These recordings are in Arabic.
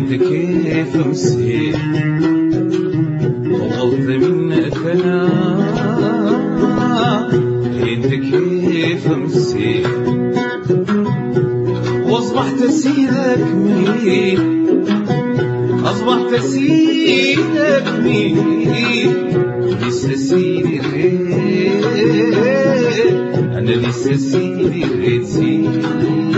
انت كيف مسيت طلبت منك انا انت كيف مسيت واصبحت اسيرك مين اصبحت اسيرك مين لسه سيدي الغير انا لسه سيدي الغير سيدي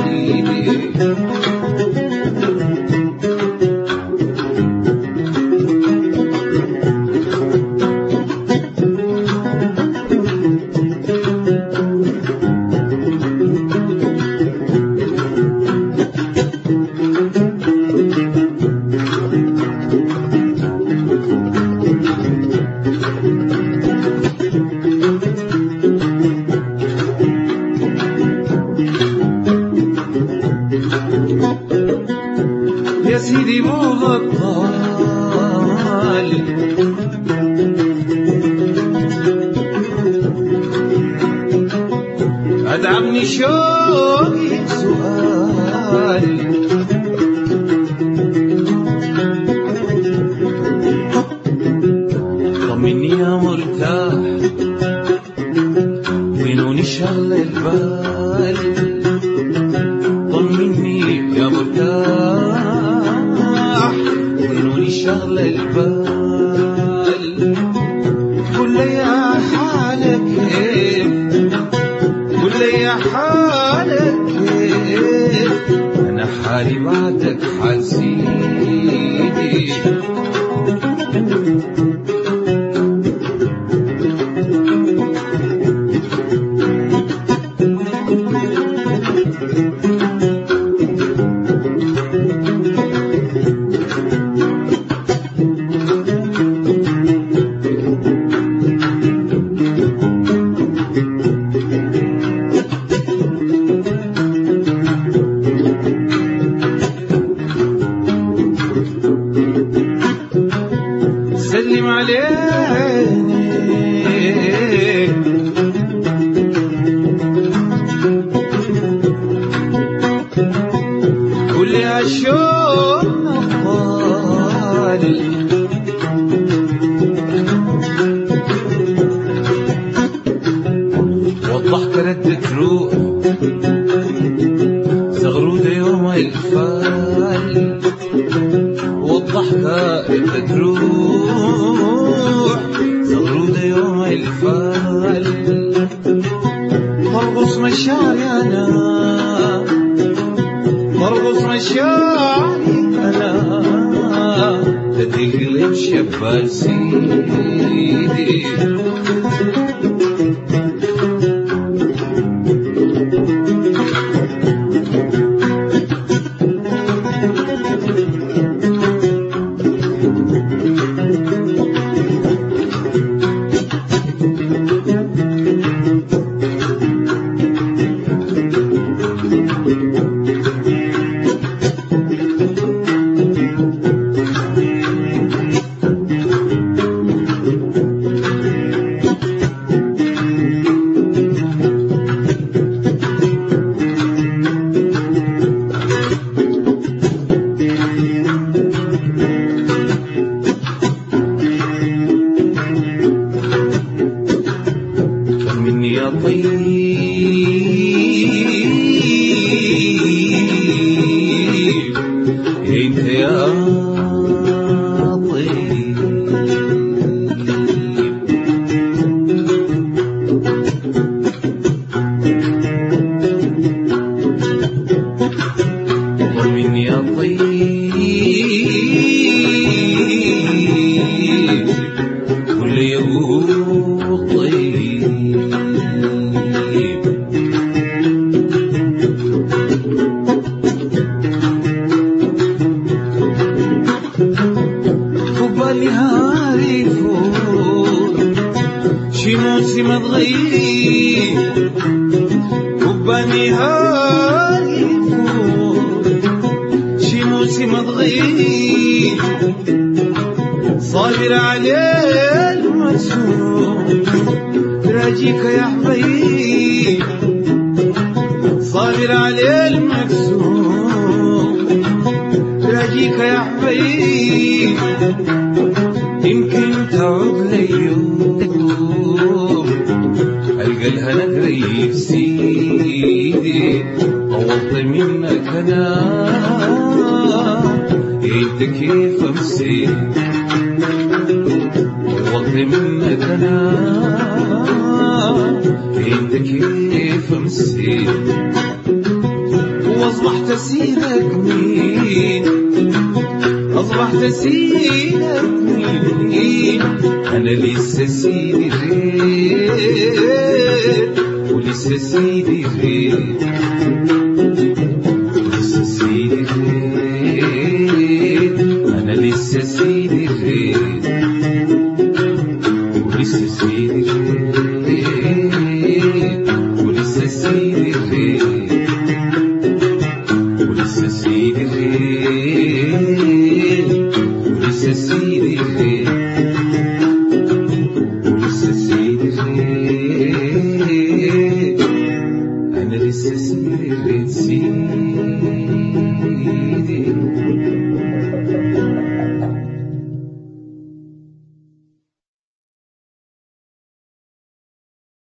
يا سيدي مو غطال أدعمني شوقي سؤال طمني يا مرتاح وينوني شغل البال طمني يا مرتاح وينوني شغل البال قل لي يا حالك كيف قل لي يا حالك كيف أنا حالي بعدك حال سيدي سلم عليني قول لي عشان أطفال وضحك ردة روح زغرودة يوم الفال وضحك ردة روح زغرودة يوم الفال ترقص مشاعري أنا ترقص مشاعري أنا تقلب شبال سيدي طمني يا طيب انت يا طيب طمني يا طيب قل لي يا طيب قبالي هاري فوق شي موسم تغيب قبالي هاري فوق شي موسم تغيب صابر عليه المسؤول راجيك يا حبيب صابر عليه المكسور تراجيك يا حبيب يمكن تعود لي يوم ألقى الهنا قريب سيدي أوطي منك أنا انت كيف امسي أوطي منك أنا انت كيف امسي واصبحت اسيرك مين اصبحت اسيرك مين انا لسه سيدي غير ولسه سيدي غير ولسه سيدي غير انا لسه سيدي غير ولسه سيدي غير ولسه سيدي غير ولسه سيدي غير